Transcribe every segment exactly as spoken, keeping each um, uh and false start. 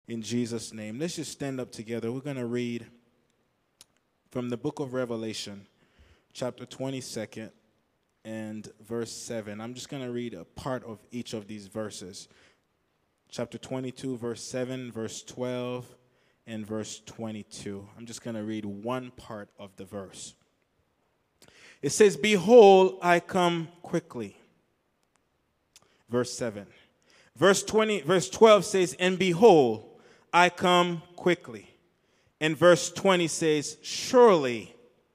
in Jesus' name. Let's just stand up together. We're going to read from the book of Revelation, chapter twenty-second and verse seven. I'm just going to read a part of each of these verses. Chapter twenty-two, verse seven, verse twelve, and verse twenty-two. I'm just going to read one part of the verse. It says, "Behold, I come quickly." Verse seven. Verse twenty, verse twelve says, "And behold, I come quickly." And verse twenty says, "Surely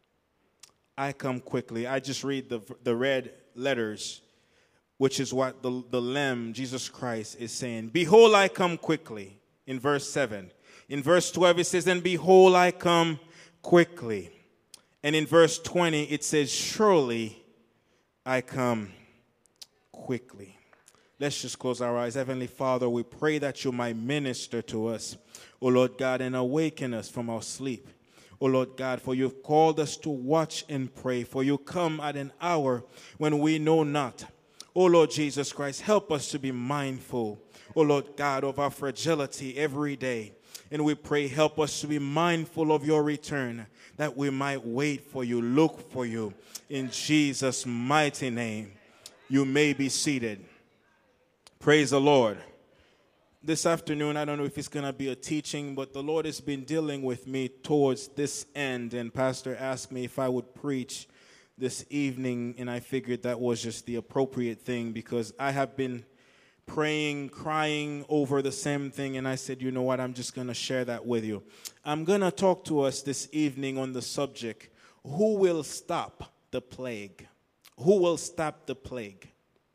I come quickly." I just read the, the red letters, which is what the, the Lamb, Jesus Christ, is saying. "Behold, I come quickly," in verse seven. In verse twelve, it says, "And behold, I come quickly." And in verse twenty, it says, "Surely I come quickly." Let's just close our eyes. Heavenly Father, we pray that you might minister to us, O Lord God, and awaken us from our sleep. O Lord God, for you've called us to watch and pray, for you come at an hour when we know not. O Lord Jesus Christ, help us to be mindful, O Lord God, of our fragility every day. And we pray, help us to be mindful of your return, that we might wait for you, look for you. In Jesus' mighty name, you may be seated. Praise the Lord. This afternoon, I don't know if it's going to be a teaching, but the Lord has been dealing with me towards this end. And Pastor asked me if I would preach this evening, and I figured that was just the appropriate thing because I have been praying, crying over the same thing, and I said, you know what, I'm just going to share that with you. I'm going to talk to us this evening on the subject, who will stop the plague? Who will stop the plague?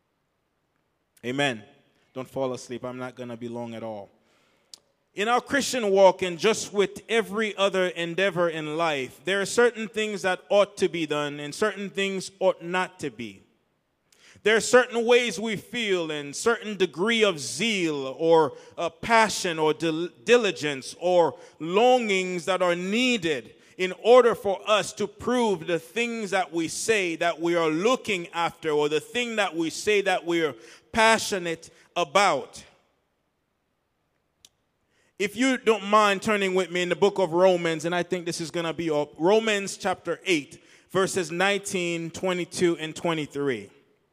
Amen. Don't fall asleep. I'm not going to be long at all. In our Christian walk, and just with every other endeavor in life, there are certain things that ought to be done and certain things ought not to be. There are certain ways we feel and certain degree of zeal or uh, passion or dil- diligence or longings that are needed in order for us to prove the things that we say that we are looking after, or the thing that we say that we are passionate about. If you don't mind turning with me in the book of Romans, and I think this is going to be up, Romans chapter eight, verses nineteen, twenty-two, and twenty-three.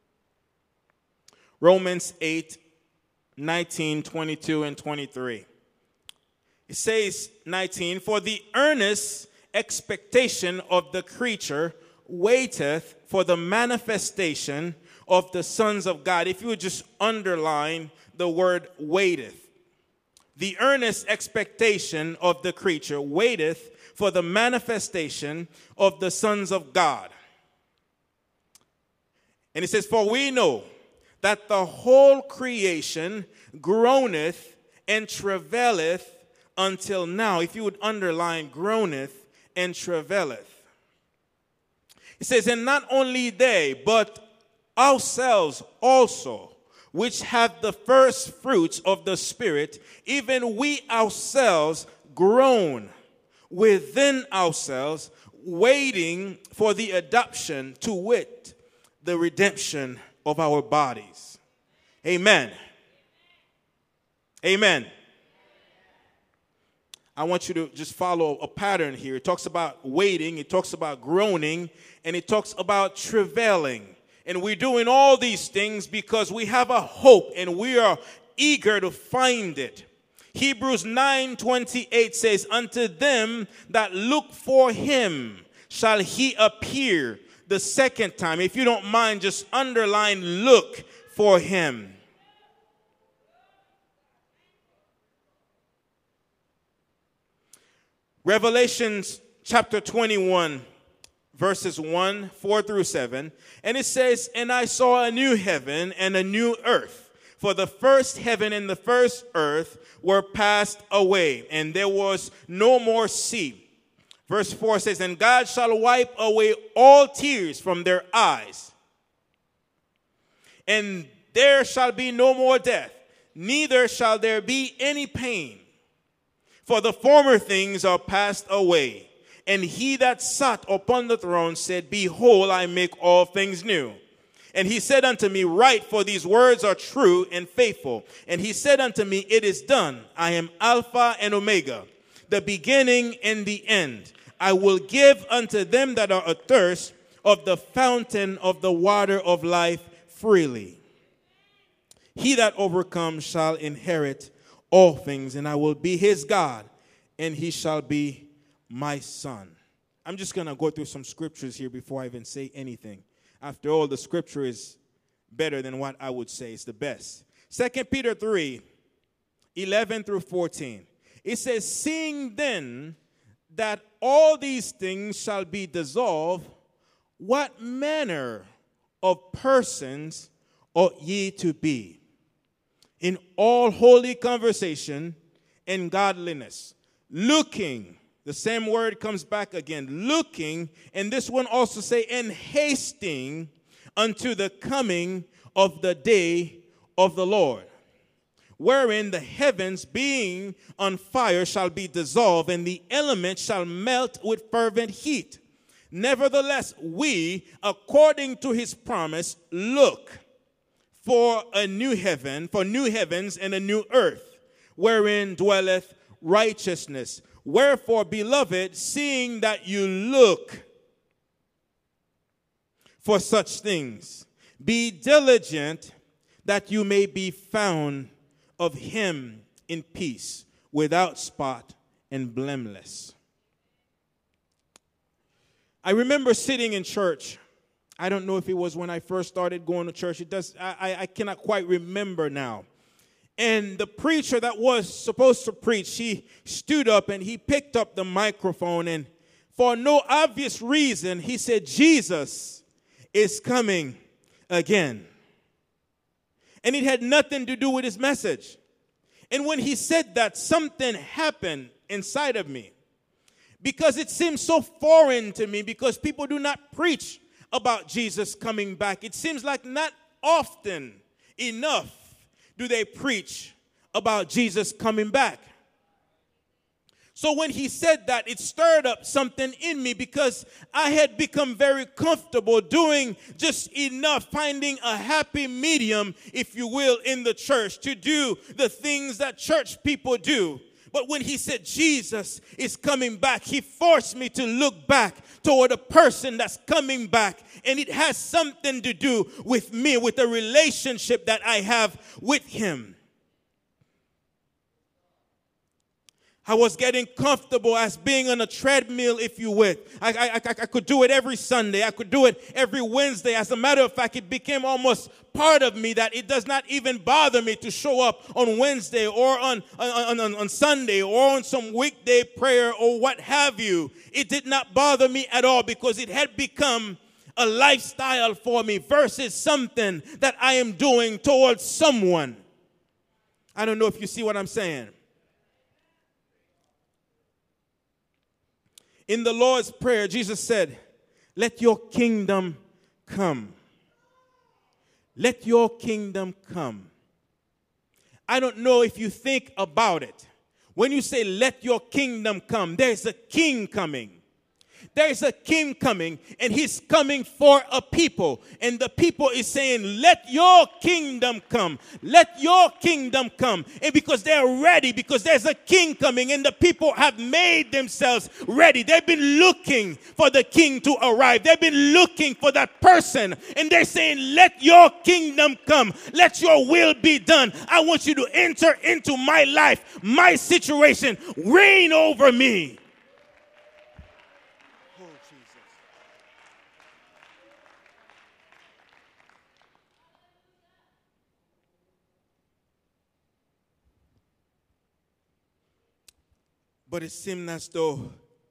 Romans eight, nineteen, twenty-two, and twenty-three. It says, nineteen, "For the earnest expectation of the creature waiteth for the manifestation of the sons of God." If you would just underline the word waiteth. The earnest expectation of the creature waiteth for the manifestation of the sons of God. And it says, "For we know that the whole creation groaneth and travaileth until now." If you would underline groaneth and travaileth. It says, "And not only they, but ourselves also, which have the first fruits of the Spirit, even we ourselves groan within ourselves, waiting for the adoption, to wit, the redemption of our bodies." Amen. Amen. I want you to just follow a pattern here. It talks about waiting, it talks about groaning, and it talks about travailing. And we're doing all these things because we have a hope and we are eager to find it. Hebrews nine twenty-eight says, "Unto them that look for him shall he appear the second time." If you don't mind, just underline "look for him." Revelations chapter twenty-one, verses one, four through seven. And it says, "And I saw a new heaven and a new earth. For the first heaven and the first earth were passed away, and there was no more sea." Verse four says, "And God shall wipe away all tears from their eyes. And there shall be no more death, neither shall there be any pain. For the former things are passed away. And he that sat upon the throne said, Behold, I make all things new. And he said unto me, write, for these words are true and faithful. And he said unto me, it is done. I am Alpha and Omega, the beginning and the end. I will give unto them that are athirst of the fountain of the water of life freely. He that overcomes shall inherit all things, and I will be his God, and he shall be my son. I'm just going to go through some scriptures here before I even say anything. After all, the scripture is better than what I would say. It's the best. Second Peter three, eleven through fourteen. It says, seeing then that all these things shall be dissolved, what manner of persons ought ye to be in all holy conversation and godliness, looking, the same word comes back again, looking, and this one also say, and hasting unto the coming of the day of the Lord, wherein the heavens being on fire shall be dissolved, and the elements shall melt with fervent heat. Nevertheless, we, according to his promise, look for a new heaven, for new heavens and a new earth, wherein dwelleth righteousness. Wherefore, beloved, seeing that you look for such things, be diligent that you may be found of him in peace, without spot and blameless. I remember sitting in church. I don't know if it was when I first started going to church. It does. I, I cannot quite remember now. And the preacher that was supposed to preach, he stood up and he picked up the microphone, and for no obvious reason, he said, Jesus is coming again. And it had nothing to do with his message. And when he said that, something happened inside of me, because it seems so foreign to me, because people do not preach about Jesus coming back. It seems like not often enough do they preach about Jesus coming back. So when he said that, it stirred up something in me, because I had become very comfortable doing just enough, finding a happy medium, if you will, in the church to do the things that church people do. But when he said Jesus is coming back, he forced me to look back toward a person that's coming back. And it has something to do with me, with the relationship that I have with him. I was getting comfortable as being on a treadmill, if you would. I, I, I, I could do it every Sunday. I could do it every Wednesday. As a matter of fact, it became almost part of me that it does not even bother me to show up on Wednesday or on, on, on, on Sunday or on some weekday prayer or what have you. It did not bother me at all, because it had become a lifestyle for me versus something that I am doing towards someone. I don't know if you see what I'm saying. In the Lord's Prayer, Jesus said, let your kingdom come. Let your kingdom come. I don't know if you think about it. When you say, let your kingdom come, there's a king coming. There's a king coming, and he's coming for a people. And the people is saying, let your kingdom come. Let your kingdom come. And because they're ready, because there's a king coming, and the people have made themselves ready. They've been looking for the king to arrive. They've been looking for that person. And they're saying, let your kingdom come. Let your will be done. I want you to enter into my life, my situation. Reign over me. But it seemed as though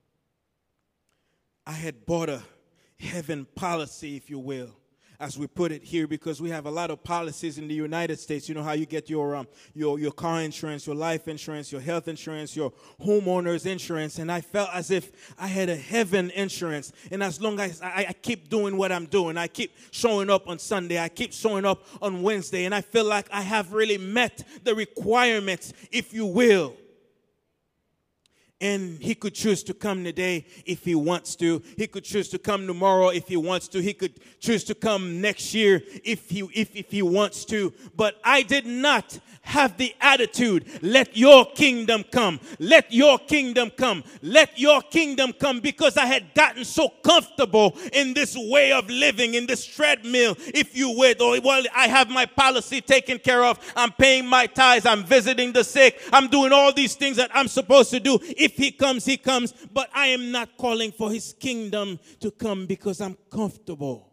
I had bought a heaven policy, if you will, as we put it here, because we have a lot of policies in the United States. You know how you get your um, your your car insurance, your life insurance, your health insurance, your homeowner's insurance. And I felt as if I had a heaven insurance. And as long as I, I keep doing what I'm doing, I keep showing up on Sunday, I keep showing up on Wednesday, and I feel like I have really met the requirements, if you will. And he could choose to come today if he wants to. He could choose to come tomorrow if he wants to. He could choose to come next year if he if, if he wants to. But I did not have the attitude, let your kingdom come. Let your kingdom come. Let your kingdom come, because I had gotten so comfortable in this way of living, in this treadmill, if you would. Or, well, I have my policy taken care of. I'm paying my tithes. I'm visiting the sick. I'm doing all these things that I'm supposed to do. If he comes, he comes. But I am not calling for his kingdom to come because I'm comfortable.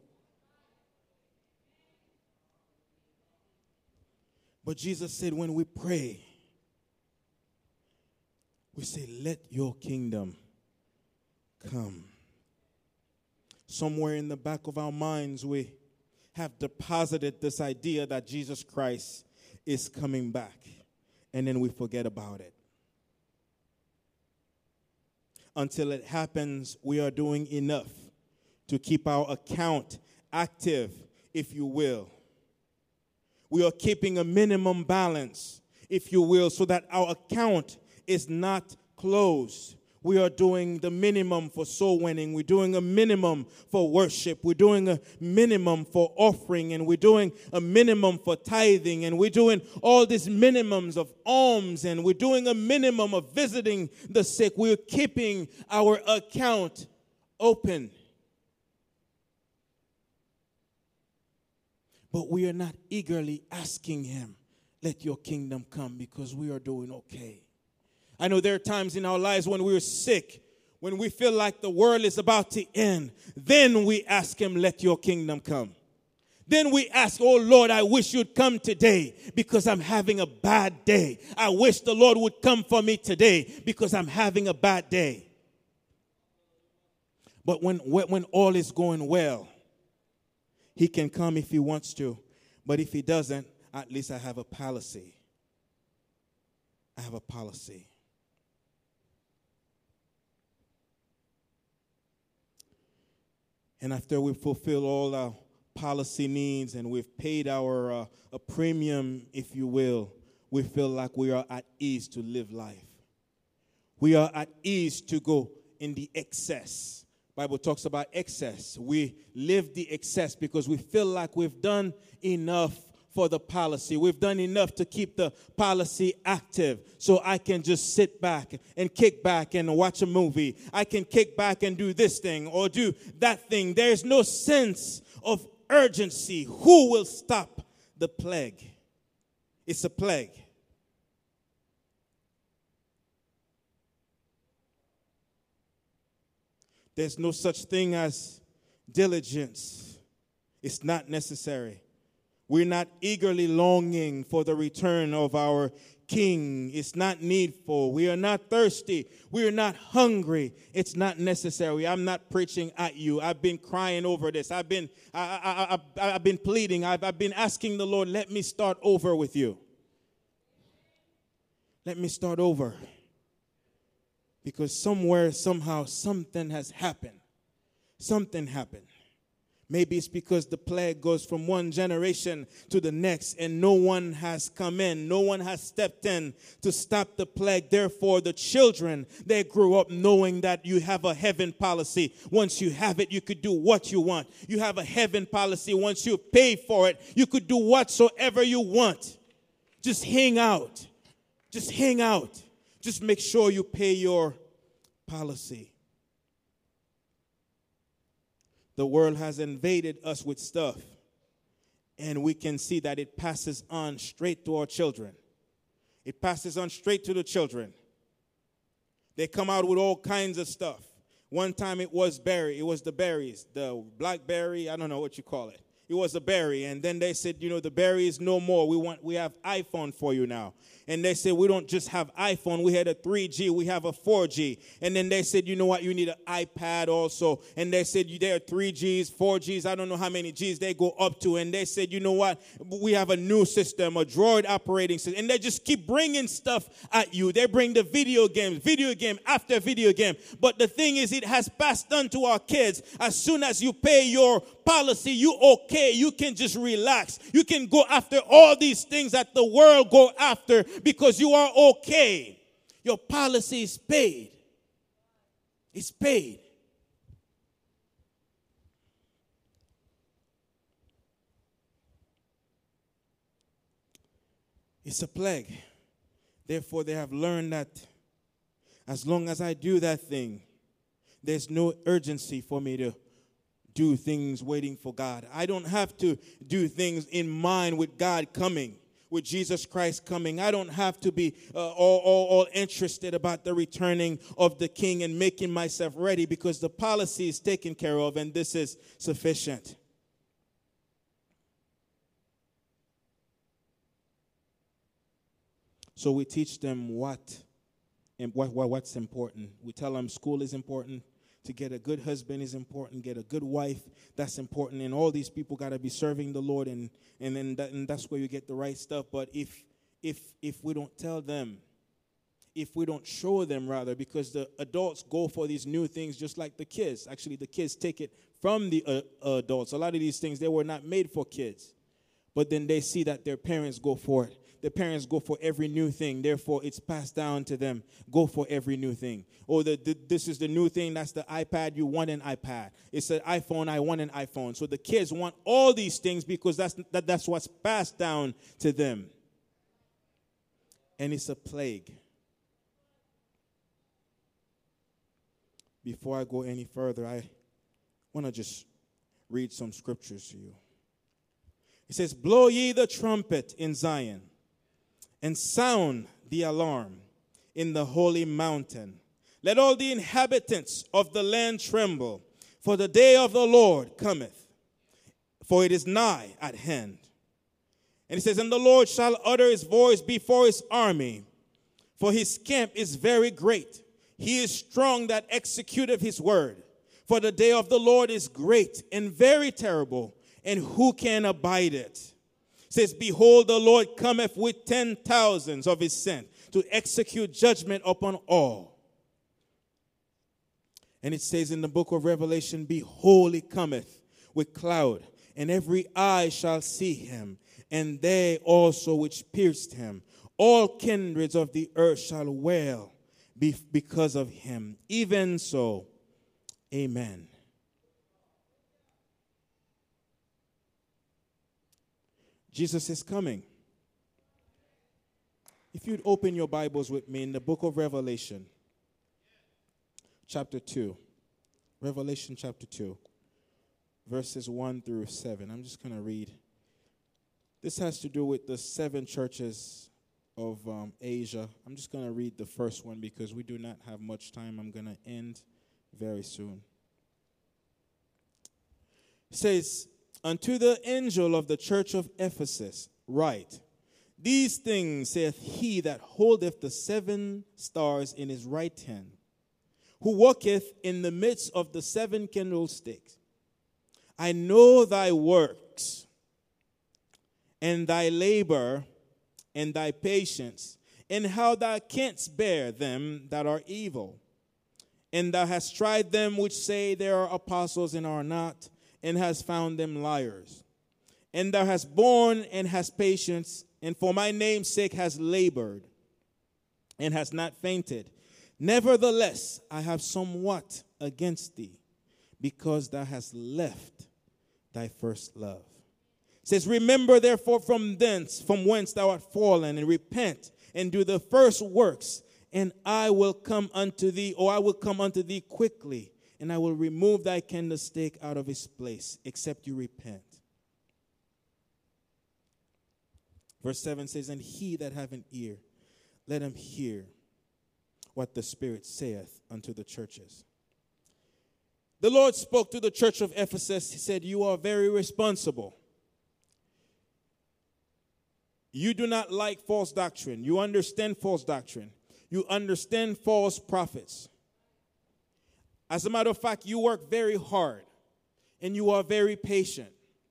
But Jesus said when we pray, we say, let your kingdom come. Somewhere in the back of our minds, we have deposited this idea that Jesus Christ is coming back. And then we forget about it. Until it happens, we are doing enough to keep our account active, if you will. We are keeping a minimum balance, if you will, so that our account is not closed. We are doing the minimum for soul winning. We're doing a minimum for worship. We're doing a minimum for offering. And we're doing a minimum for tithing. And we're doing all these minimums of alms. And we're doing a minimum of visiting the sick. We're keeping our account open. But we are not eagerly asking him, let your kingdom come, because we are doing okay. I know there are times in our lives when we're sick, when we feel like the world is about to end. Then we ask him, let your kingdom come. Then we ask, oh Lord, I wish you'd come today because I'm having a bad day. I wish the Lord would come for me today because I'm having a bad day. But when, when all is going well, he can come if he wants to. But if he doesn't, at least I have a policy. I have a policy. And after we fulfill all our policy needs and we've paid our uh, a premium, if you will, we feel like we are at ease to live life. We are at ease to go in the excess. Bible talks about excess. We live the excess because we feel like we've done enough for the policy. We've done enough to keep the policy active. So I can just sit back and kick back and watch a movie. I can kick back and do this thing or do that thing. There's no sense of urgency. Who will stop the plague? It's a plague. There's no such thing as diligence. It's not necessary. We're not eagerly longing for the return of our King. It's not needful. We are not thirsty. We are not hungry. It's not necessary. I'm not preaching at you. I've been crying over this. I've been, I, I, I, I've been pleading. I've, I've been asking the Lord, let me start over with you. Let me start over. Because somewhere, somehow, something has happened. Something happened. Maybe it's because the plague goes from one generation to the next and no one has come in. No one has stepped in to stop the plague. Therefore, the children, they grew up knowing that you have a heaven policy. Once you have it, you could do what you want. You have a heaven policy. Once you pay for it, you could do whatsoever you want. Just hang out. Just hang out. Just make sure you pay your policy. The world has invaded us with stuff, and we can see that it passes on straight to our children. It passes on straight to the children. They come out with all kinds of stuff. One time it was berry. It was the berries, the blackberry. I don't know what you call it. It was a berry, and then they said, you know, the berry is no more. We want, we have iPhone for you now. And they said, we don't just have iPhone. We had a three G. We have a four G. And then they said, you know what? You need an iPad also. And they said, there are three Gs, four Gs. I don't know how many Gs they go up to. And they said, you know what? We have a new system, a Droid operating system. And they just keep bringing stuff at you. They bring the video games, video game after video game. But the thing is, it has passed on to our kids. As soon as you pay your policy, you okay. You can just relax. You can go after all these things that the world go after because you are okay. Your policy is paid. It's paid. It's a plague. Therefore, they have learned that as long as I do that thing, there's no urgency for me to do things waiting for God. I don't have to do things in mind with God coming, with Jesus Christ coming. I don't have to be uh, all, all, all interested about the returning of the King and making myself ready, because the policy is taken care of and this is sufficient. So we teach them what, what, what what's important. We tell them school is important. To get a good husband is important. Get a good wife, that's important. And all these people got to be serving the Lord, and and then that, and that's where you get the right stuff. But if if if we don't tell them, if we don't show them rather, because the adults go for these new things just like the kids. Actually, the kids take it from the uh, adults. A lot of these things, they were not made for kids. But then they see that their parents go for it. The parents go for every new thing. Therefore, it's passed down to them. Go for every new thing. Oh, the, the, this is the new thing. That's the iPad. You want an iPad. It's an iPhone. I want an iPhone. So the kids want all these things because that's, that, that's what's passed down to them. And it's a plague. Before I go any further, I want to just read some scriptures to you. It says, blow ye the trumpet in Zion, and sound the alarm in the holy mountain. Let all the inhabitants of the land tremble, for the day of the Lord cometh, for it is nigh at hand. And it says, and the Lord shall utter his voice before his army, for his camp is very great. He is strong that executeth his word. For the day of the Lord is great and very terrible, and who can abide it? It says, behold, the Lord cometh with ten thousands of his saints to execute judgment upon all. And it says in the book of Revelation, behold, he cometh with cloud, and every eye shall see him, and they also which pierced him. All kindreds of the earth shall wail because of him. Even so, amen. Jesus is coming. If you'd open your Bibles with me in the book of Revelation, chapter two. Revelation chapter two, verses one through seven. I'm just going to read. This has to do with the seven churches of um, Asia. I'm just going to read the first one because we do not have much time. I'm going to end very soon. It says, unto the angel of the church of Ephesus write, these things saith he that holdeth the seven stars in his right hand, who walketh in the midst of the seven candlesticks. I know thy works, and thy labor, and thy patience, and how thou canst bear them that are evil. And thou hast tried them which say they are apostles and are not, and hast found them liars. And thou hast borne and hast patience, and for my name's sake hast labored, and hast not fainted. Nevertheless, I have somewhat against thee, because thou hast left thy first love. It says, remember therefore from thence, from whence thou art fallen, and repent, and do the first works, and I will come unto thee, or I will come unto thee quickly, and I will remove thy candlestick out of his place, except you repent. Verse seven says, and he that hath an ear, let him hear what the Spirit saith unto the churches. The Lord spoke to the church of Ephesus. He said, you are very responsible. You do not like false doctrine. You understand false doctrine. You understand false prophets. As a matter of fact, you work very hard and you are very patient.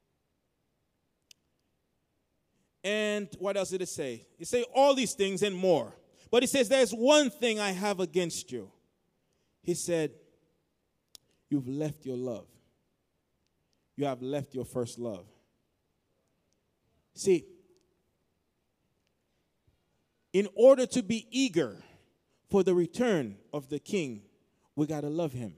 And what else did it say? It say all these things and more. But it says there's one thing I have against you. He said, you've left your love. You have left your first love. See, in order to be eager for the return of the King, we got to love him.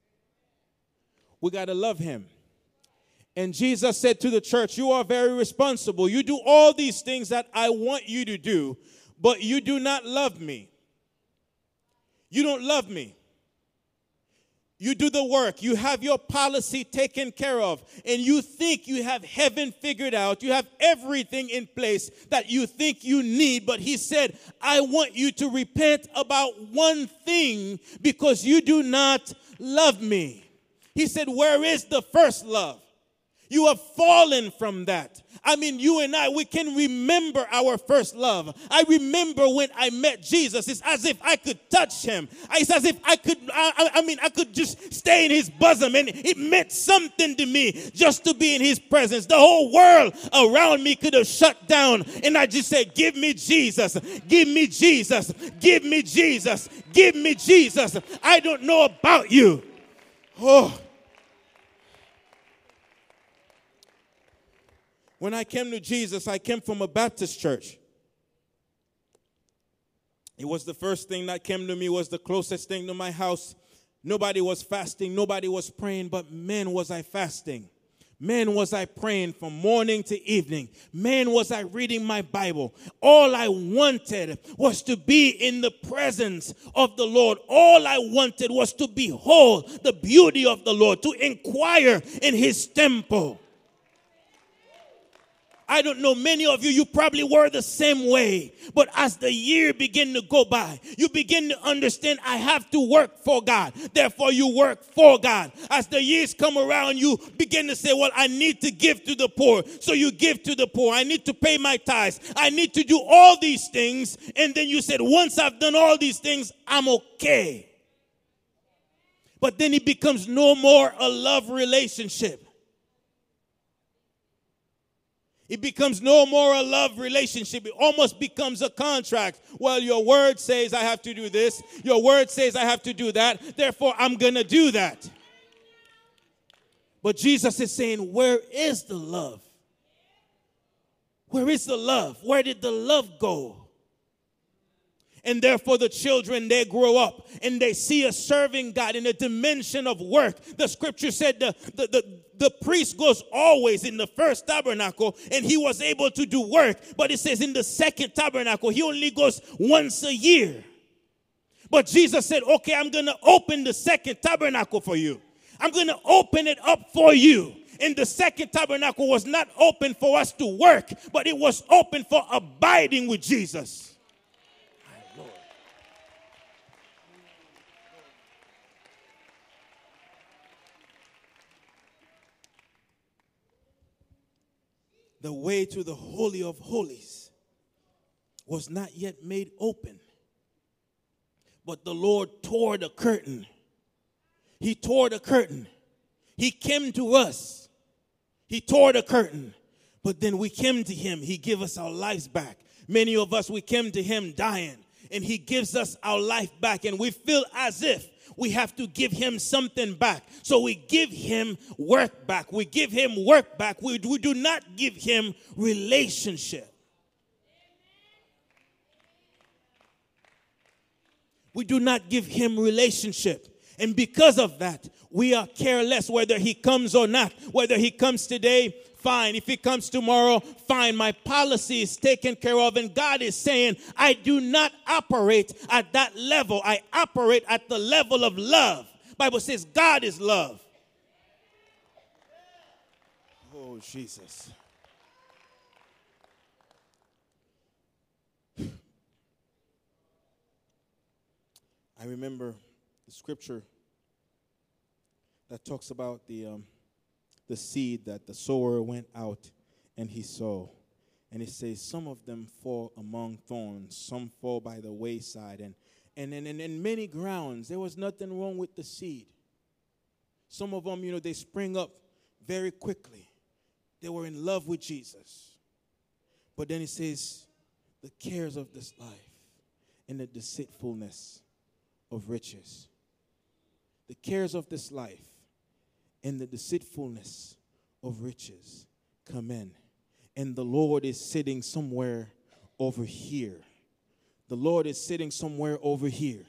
We got to love him. And Jesus said to the church, you are very responsible. You do all these things that I want you to do, but you do not love me. You don't love me. You do the work. You have your policy taken care of. And you think you have heaven figured out. You have everything in place that you think you need. But he said, I want you to repent about one thing because you do not love me. He said, where is the first love? You have fallen from that. I mean, you and I, we can remember our first love. I remember when I met Jesus. It's as if I could touch him. It's as if I could, I, I mean, I could just stay in his bosom. And it meant something to me just to be in his presence. The whole world around me could have shut down. And I just said, give me Jesus. Give me Jesus. Give me Jesus. Give me Jesus. I don't know about you. Oh. When I came to Jesus, I came from a Baptist church. It was the first thing that came to me, was the closest thing to my house. Nobody was fasting, nobody was praying, but man, was I fasting. Man, was I praying from morning to evening. Man, was I reading my Bible. All I wanted was to be in the presence of the Lord. All I wanted was to behold the beauty of the Lord, to inquire in his temple. I don't know, many of you, you probably were the same way. But as the year began to go by, you begin to understand, I have to work for God. Therefore, you work for God. As the years come around, you begin to say, well, I need to give to the poor. So you give to the poor. I need to pay my tithes. I need to do all these things. And then you said, once I've done all these things, I'm okay. But then it becomes no more a love relationship. It becomes no more a love relationship. It almost becomes a contract. Well, your word says I have to do this. Your word says I have to do that. Therefore, I'm going to do that. But Jesus is saying, where is the love? Where is the love? Where did the love go? And therefore the children, they grow up and they see us serving God in a dimension of work. The scripture said the, the, the, the priest goes always in the first tabernacle and he was able to do work. But it says in the second tabernacle, he only goes once a year. But Jesus said, okay, I'm going to open the second tabernacle for you. I'm going to open it up for you. And the second tabernacle was not open for us to work, but it was open for abiding with Jesus. The way to the Holy of Holies was not yet made open. But the Lord tore the curtain. He tore the curtain. He came to us. He tore the curtain. But then we came to him. He gave us our lives back. Many of us, we came to him dying. And he gives us our life back. And we feel as if we have to give him something back. So we give him work back. We give him work back. We, we do not give him relationship. We do not give him relationship. And because of that, we are careless whether he comes or not. Whether he comes today, fine. If he comes tomorrow, fine. My policy is taken care of. And God is saying, I do not operate at that level. I operate at the level of love. Bible says God is love. Oh, Jesus. I remember the scripture that talks about the um, the seed that the sower went out and he sowed. And it says some of them fall among thorns, some fall by the wayside. And and and, and in many grounds, there was nothing wrong with the seed. Some of them, you know, they spring up very quickly. They were in love with Jesus. But then it says the cares of this life and the deceitfulness of riches. The cares of this life and the deceitfulness of riches come in. And the Lord is sitting somewhere over here The Lord is sitting somewhere over here.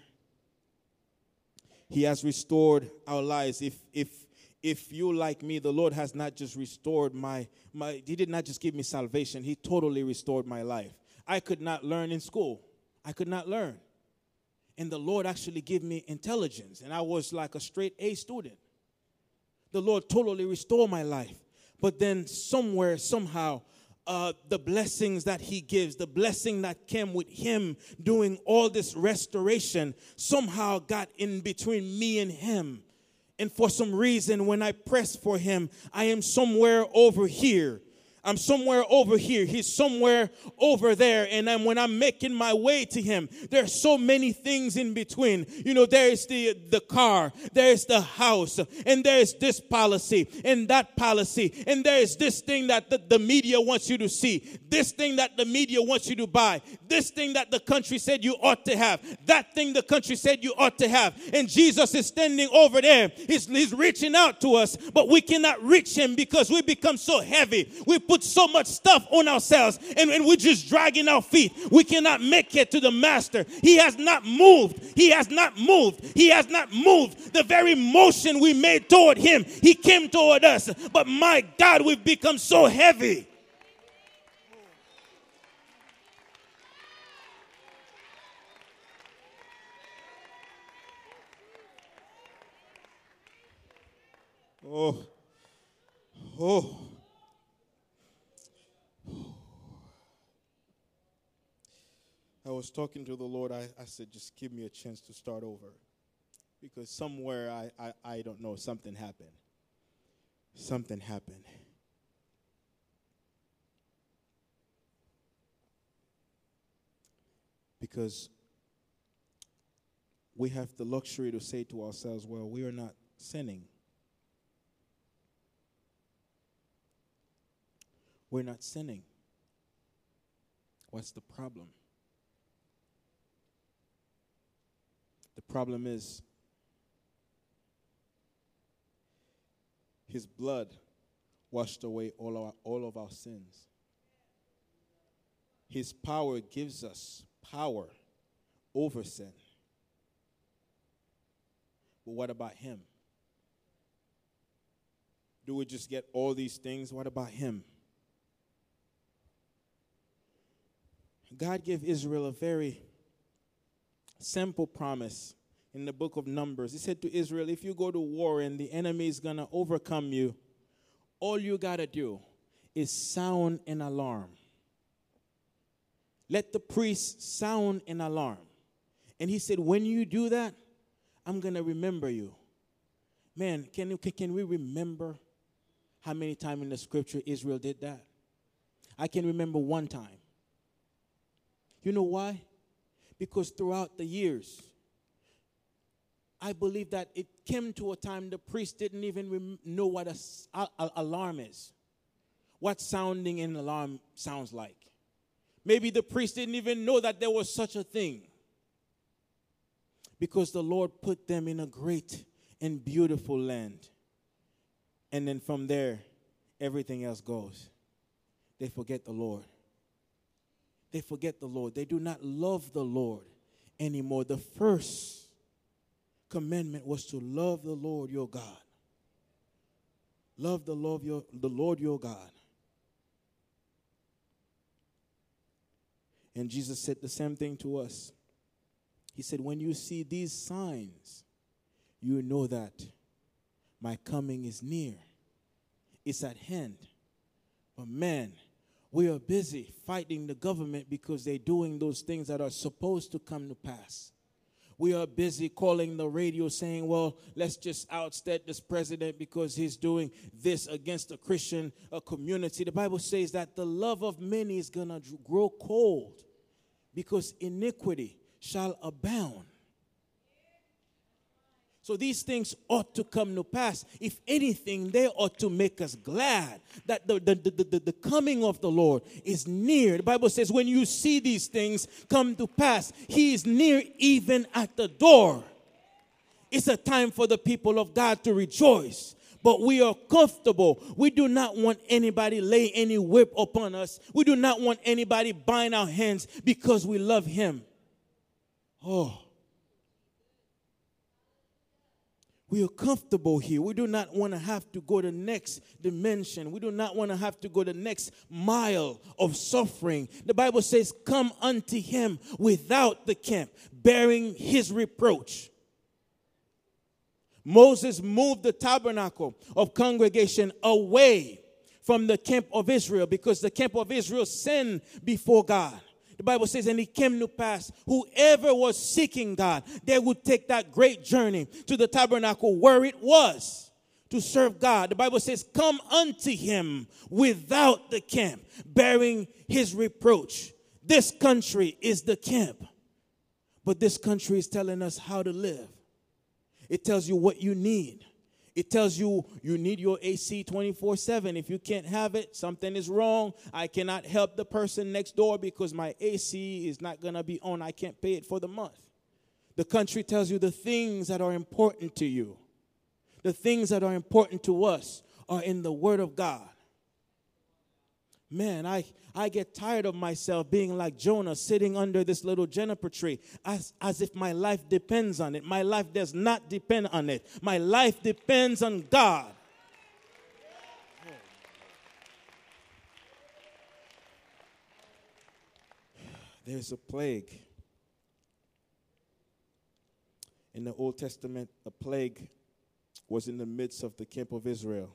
He has restored our lives. If if if you like me, the Lord has not just restored my my he did not just give me salvation. He totally restored my life. I could not learn in school. I could not learn. And the Lord actually gave me intelligence, and I was like a straight A student. The Lord totally restored my life. But then somewhere, somehow, uh, the blessings that he gives, the blessing that came with him doing all this restoration, somehow got in between me and him. And for some reason, when I press for him, I am somewhere over here. I'm somewhere over here. He's somewhere over there. And then when I'm making my way to him, there are so many things in between. You know, there's the, the car, there's the house, and there's this policy and that policy. And there's this thing that the, the media wants you to see, this thing that the media wants you to buy, this thing that the country said you ought to have, that thing the country said you ought to have. And Jesus is standing over there. He's, he's reaching out to us, but we cannot reach him because we become so heavy. We put so much stuff on ourselves, and, and we're just dragging our feet. We cannot make it to the master. He has not moved. He has not moved. He has not moved. The very motion we made toward him, he came toward us. But my God, we've become so heavy. Oh, oh. I was talking to the Lord. I, I said, just give me a chance to start over. Because somewhere, I, I, I don't know, something happened. Something happened. Because we have the luxury to say to ourselves, well, we are not sinning. We're not sinning. What's the problem? The problem is his blood washed away all our, all of our sins. His power gives us power over sin. But what about him? Do we just get all these things? What about him? God gave Israel a very simple promise in the book of Numbers. He said to Israel, if you go to war and the enemy is going to overcome you, all you got to do is sound an alarm. Let the priest sound an alarm. And he said, when you do that, I'm going to remember you. Man, can, can we remember how many times in the scripture Israel did that? I can remember one time. You know why? Because throughout the years, I believe that it came to a time the priest didn't even rem- know what a, a, a alarm is, what sounding an alarm sounds like. Maybe the priest didn't even know that there was such a thing, because the Lord put them in a great and beautiful land. And then from there, everything else goes. They forget the Lord. They forget the Lord. They do not love the Lord anymore. The first commandment was to love the Lord your God. Love the Lord your, the Lord your God. And Jesus said the same thing to us. He said, when you see these signs, you know that my coming is near. It's at hand. But man, we are busy fighting the government because they're doing those things that are supposed to come to pass. We are busy calling the radio saying, well, let's just ousted this president because he's doing this against the Christian uh, community. The Bible says that the love of many is going to grow cold because iniquity shall abound. So these things ought to come to pass. If anything, they ought to make us glad that the, the, the, the, the coming of the Lord is near. The Bible says when you see these things come to pass, he is near even at the door. It's a time for the people of God to rejoice. But we are comfortable. We do not want anybody lay any whip upon us. We do not want anybody bind our hands because we love him. Oh. We are comfortable here. We do not want to have to go to the next dimension. We do not want to have to go the next mile of suffering. The Bible says, come unto him without the camp, bearing his reproach. Moses moved the tabernacle of congregation away from the camp of Israel because the camp of Israel sinned before God. The Bible says, and it came to pass, whoever was seeking God, they would take that great journey to the tabernacle where it was to serve God. The Bible says, come unto him without the camp, bearing his reproach. This country is the camp. But this country is telling us how to live. It tells you what you need. It tells you you need your A C twenty-four seven. If you can't have it, something is wrong. I cannot help the person next door because my A C is not going to be on. I can't pay it for the month. The country tells you the things that are important to you. The things that are important to us are in the Word of God. Man, I, I get tired of myself being like Jonah, sitting under this little juniper tree as, as if my life depends on it. My life does not depend on it. My life depends on God. There's a plague. In the Old Testament, a plague was in the midst of the camp of Israel,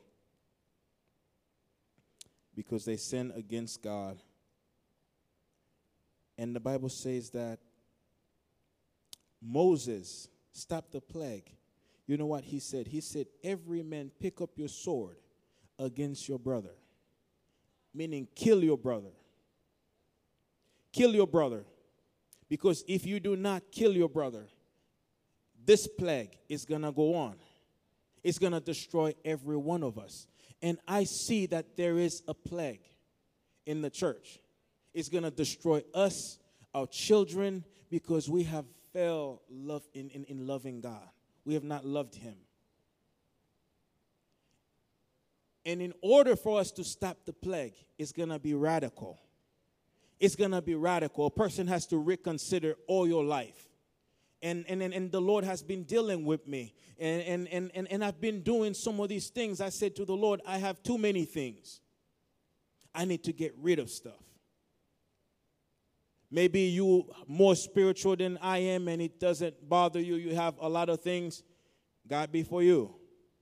because they sinned against God. And the Bible says that Moses stopped the plague. You know what he said? He said, every man pick up your sword against your brother. Meaning kill your brother. Kill your brother. Because if you do not kill your brother, this plague is going to go on. It's going to destroy every one of us. And I see that there is a plague in the church. It's going to destroy us, our children, because we have failed love in, in, in loving God. We have not loved him. And in order for us to stop the plague, it's going to be radical. It's going to be radical. A person has to reconsider all your life. And, and, and, and the Lord has been dealing with me. And, and, and, and, and I've been doing some of these things. I said to the Lord, I have too many things. I need to get rid of stuff. Maybe you more spiritual than I am and it doesn't bother you. You have a lot of things. God be for you.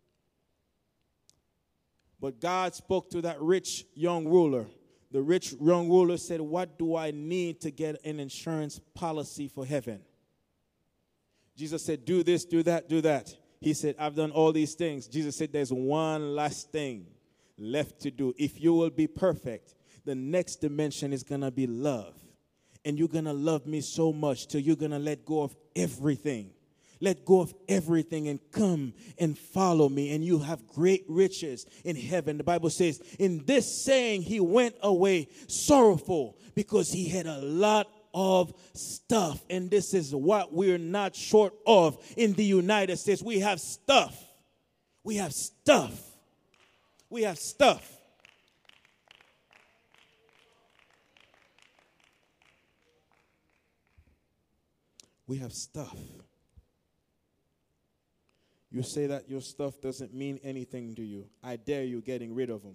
But God spoke to that rich young ruler. The rich young ruler said, what do I need to get an insurance policy for heaven? Jesus said, do this, do that, do that. He said, I've done all these things. Jesus said, there's one last thing left to do. If you will be perfect, the next dimension is going to be love. And you're going to love me so much till you're going to let go of everything. Let go of everything and come and follow me. And you have great riches in heaven. The Bible says, in this saying, he went away sorrowful because he had a lot of stuff. And this is what we're not short of in the United States. We have stuff. We have stuff. We have stuff. We have stuff. You say that your stuff doesn't mean anything to you. I dare you getting rid of them.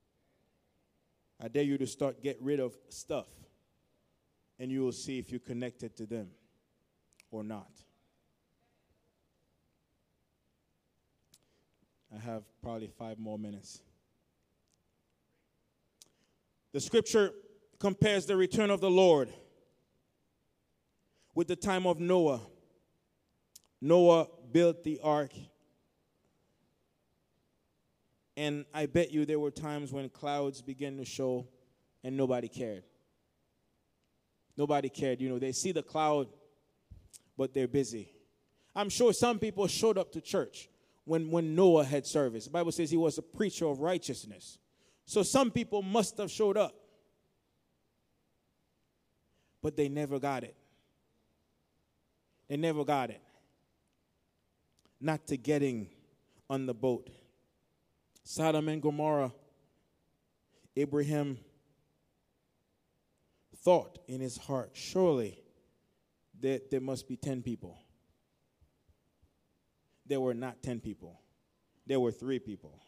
I dare you to start get rid of stuff. And you will see if you're connected to them or not. I have probably five more minutes. The scripture compares the return of the Lord with the time of Noah. Noah built the ark. And I bet you there were times when clouds began to show and nobody cared. Nobody cared. You know, they see the cloud, but they're busy. I'm sure some people showed up to church when, when Noah had service. The Bible says he was a preacher of righteousness. So some people must have showed up. But they never got it. They never got it. Not to getting on the boat. Sodom and Gomorrah, Abraham thought in his heart, surely there, there must be ten people. There were not ten people. There were three people.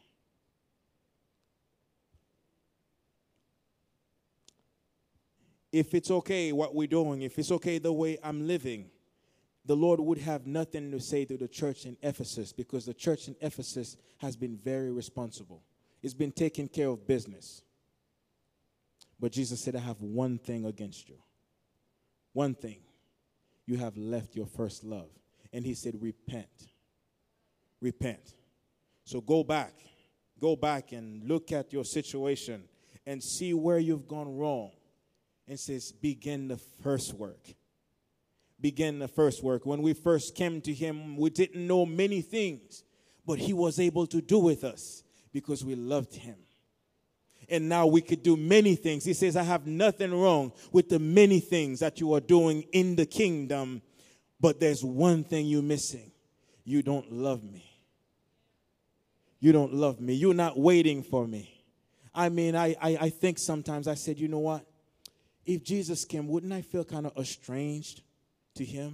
If it's okay what we're doing, if it's okay the way I'm living, the Lord would have nothing to say to the church in Ephesus, because the church in Ephesus has been very responsible. It's been taking care of business. But Jesus said, I have one thing against you. One thing. You have left your first love. And he said, repent. Repent. So go back. Go back and look at your situation and see where you've gone wrong. And says, begin the first work. Begin the first work. When we first came to him, we didn't know many things, but he was able to do with us because we loved him. And now we could do many things. He says, I have nothing wrong with the many things that you are doing in the kingdom, but there's one thing you're missing. You don't love me. You don't love me. You're not waiting for me. I mean, I, I, I think sometimes I said, you know what? If Jesus came, wouldn't I feel kind of estranged to him?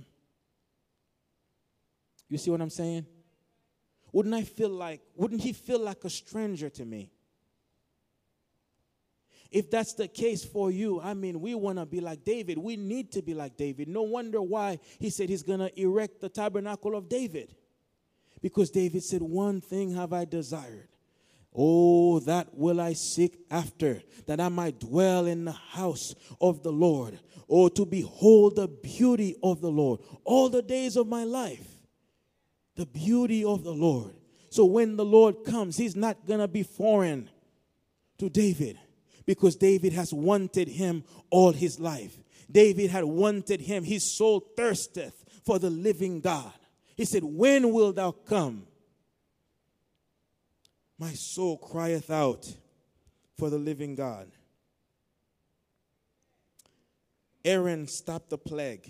You see what I'm saying? Wouldn't I feel like, wouldn't he feel like a stranger to me? If that's the case for you, I mean, we want to be like David. We need to be like David. No wonder why he said he's going to erect the tabernacle of David. Because David said, one thing have I desired. Oh, that will I seek after, that I might dwell in the house of the Lord. Oh, to behold the beauty of the Lord all the days of my life. The beauty of the Lord. So when the Lord comes, he's not going to be foreign to David, because David has wanted him all his life. David had wanted him. His soul thirsteth for the living God. He said, when wilt thou come? My soul crieth out for the living God. Aaron stopped the plague.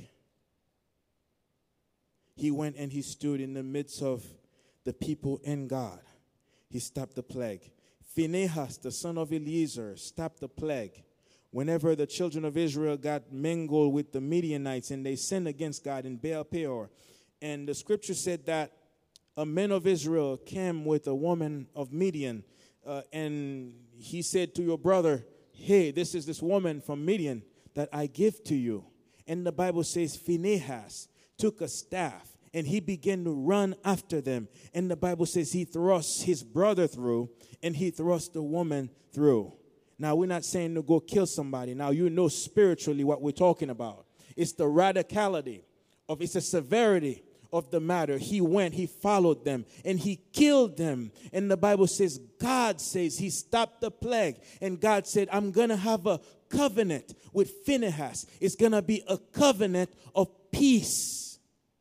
He went and he stood in the midst of the people and God. He stopped the plague. Phinehas, the son of Eleazar, stopped the plague. Whenever the children of Israel got mingled with the Midianites and they sinned against God in Baal Peor. And the scripture said that a man of Israel came with a woman of Midian, uh, and he said to your brother, hey, this is this woman from Midian that I give to you. And the Bible says Phinehas took a staff and he began to run after them. And the Bible says he thrust his brother through and he thrust the woman through. Now, we're not saying to go kill somebody. Now, you know spiritually what we're talking about. It's the radicality of, it's the severity of the matter. He went, he followed them, and he killed them. And the Bible says, God says he stopped the plague. And God said, I'm going to have a covenant with Phinehas. It's going to be a covenant of peace.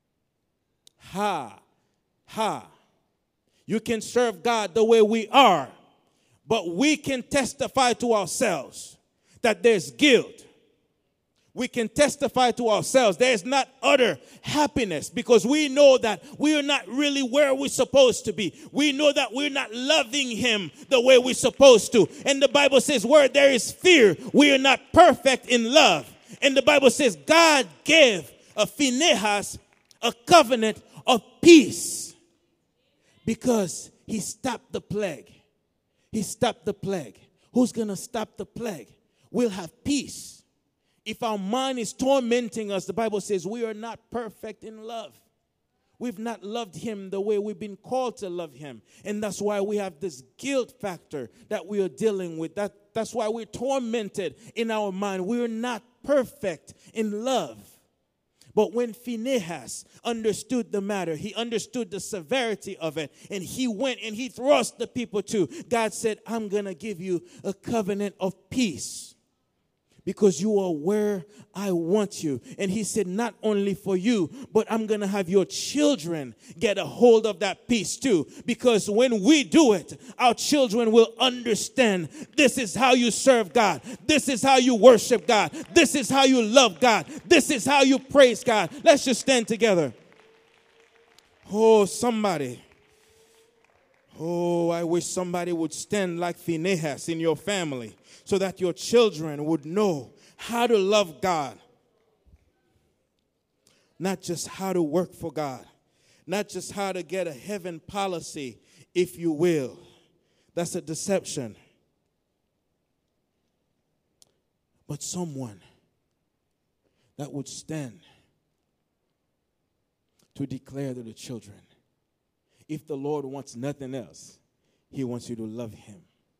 Ha, ha. You can serve God the way we are, but we can testify to ourselves that there's guilt. We can testify to ourselves there is not utter happiness, because we know that we are not really where we're supposed to be. We know that we're not loving him the way we're supposed to. And the Bible says where there is fear, we are not perfect in love. And the Bible says God gave a Phinehas a covenant of peace because he stopped the plague. He stopped the plague. Who's going to stop the plague? We'll have peace. If our mind is tormenting us, the Bible says we are not perfect in love. We've not loved him the way we've been called to love him. And that's why we have this guilt factor that we are dealing with. That, that's why we're tormented in our mind. We're not perfect in love. But when Phinehas understood the matter, he understood the severity of it, and he went and he thrust the people to. God said, I'm going to give you a covenant of peace, because you are where I want you. And he said, not only for you, but I'm going to have your children get a hold of that peace too. Because when we do it, our children will understand this is how you serve God. This is how you worship God. This is how you love God. This is how you praise God. Let's just stand together. Oh, somebody. Oh, I wish somebody would stand like Phinehas in your family, so that your children would know how to love God. not just how to work for God, not just how to get a heaven policy, if you will. That's a deception. But someone that would stand to declare to the children, if the Lord wants nothing else, he wants you to love him.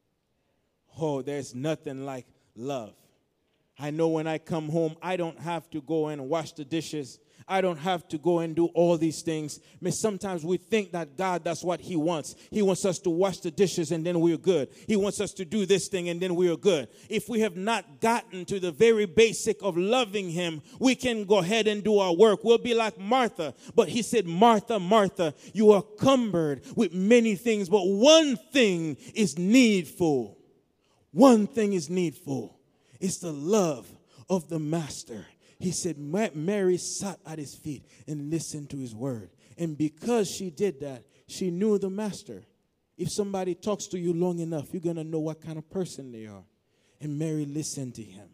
Oh, there's nothing like love. I know when I come home, I don't have to go and wash the dishes. I don't have to go and do all these things. I mean, sometimes we think that God, that's what he wants. He wants us to wash the dishes and then we're good. He wants us to do this thing and then we're good. If we have not gotten to the very basic of loving him, we can go ahead and do our work. We'll be like Martha. But he said, Martha, Martha, you are cumbered with many things, but one thing is needful. One thing is needful. It's the love of the master. He said, Mary sat at his feet and listened to his word. And because she did that, she knew the master. If somebody talks to you long enough, you're going to know what kind of person they are. And Mary listened to him.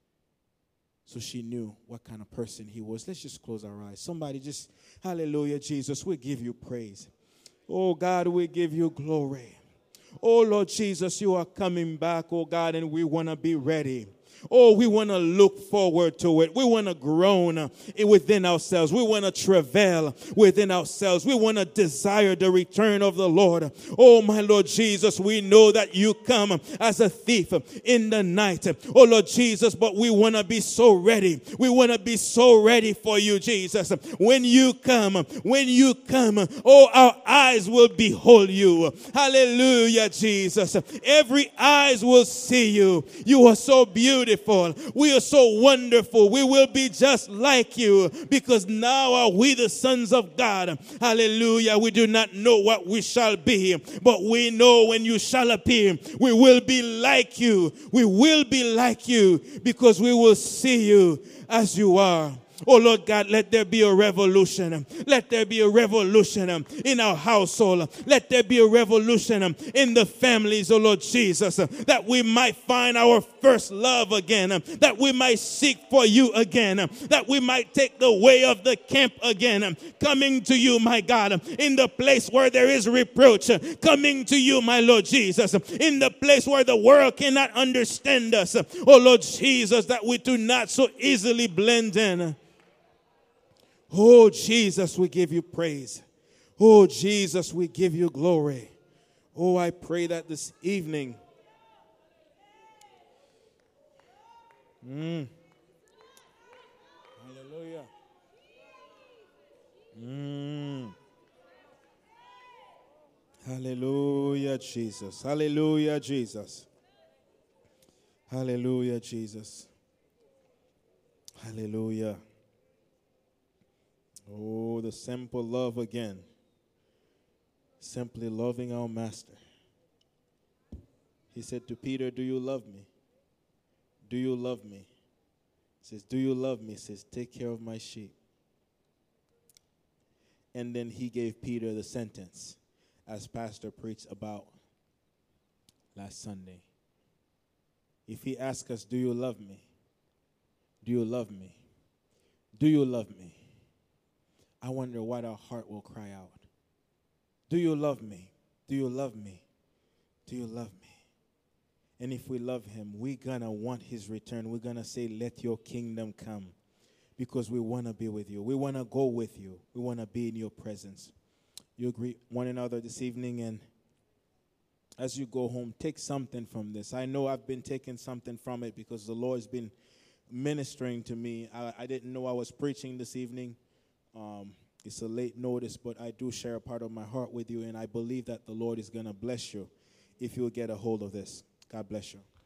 So she knew what kind of person he was. Let's just close our eyes. Somebody just, hallelujah, Jesus, we give you praise. Oh, God, we give you glory. Oh, Lord Jesus, you are coming back, oh, God, and we want to be ready. Oh, we want to look forward to it. We want to groan within ourselves. We want to travail within ourselves. We want to desire the return of the Lord. Oh, my Lord Jesus, we know that you come as a thief in the night. Oh, Lord Jesus, but we want to be so ready. We want to be so ready for you, Jesus. When you come, when you come, oh, our eyes will behold you. Hallelujah, Jesus. Every eyes will see you. You are so beautiful. We are so wonderful. We will be just like you because now are we the sons of God. Hallelujah. We do not know what we shall be, but we know when you shall appear, we will be like you. We will be like you because we will see you as you are. Oh, Lord God, let there be a revolution. Let there be a revolution in our household. Let there be a revolution in the families, oh, Lord Jesus, that we might find our first love again, that we might seek for you again, that we might take the way of the camp again, coming to you, my God, in the place where there is reproach, coming to you, my Lord Jesus, in the place where the world cannot understand us, oh, Lord Jesus, that we do not so easily blend in. Oh, Jesus, we give you praise. Oh, Jesus, we give you glory. Oh, I pray that this evening, mm, hallelujah. Mm, hallelujah, Jesus. Hallelujah, Jesus. Hallelujah, Jesus. Hallelujah. Oh, the simple love again. Simply loving our master. He said to Peter, do you love me? Do you love me? He says, do you love me? He says, take care of my sheep. And then he gave Peter the sentence, as Pastor preached about last Sunday. If he asks us, do you love me? Do you love me? Do you love me? I wonder what our heart will cry out. Do you love me? Do you love me? Do you love me? And if we love him, we're going to want his return. We're going to say, let your kingdom come. Because we want to be with you. We want to go with you. We want to be in your presence. You greet one another this evening, and as you go home, take something from this. I know I've been taking something from it because the Lord's been ministering to me. I, I didn't know I was preaching this evening. Um, it's a late notice, but I do share a part of my heart with you, and I believe that the Lord is going to bless you if you'll get a hold of this. God bless you.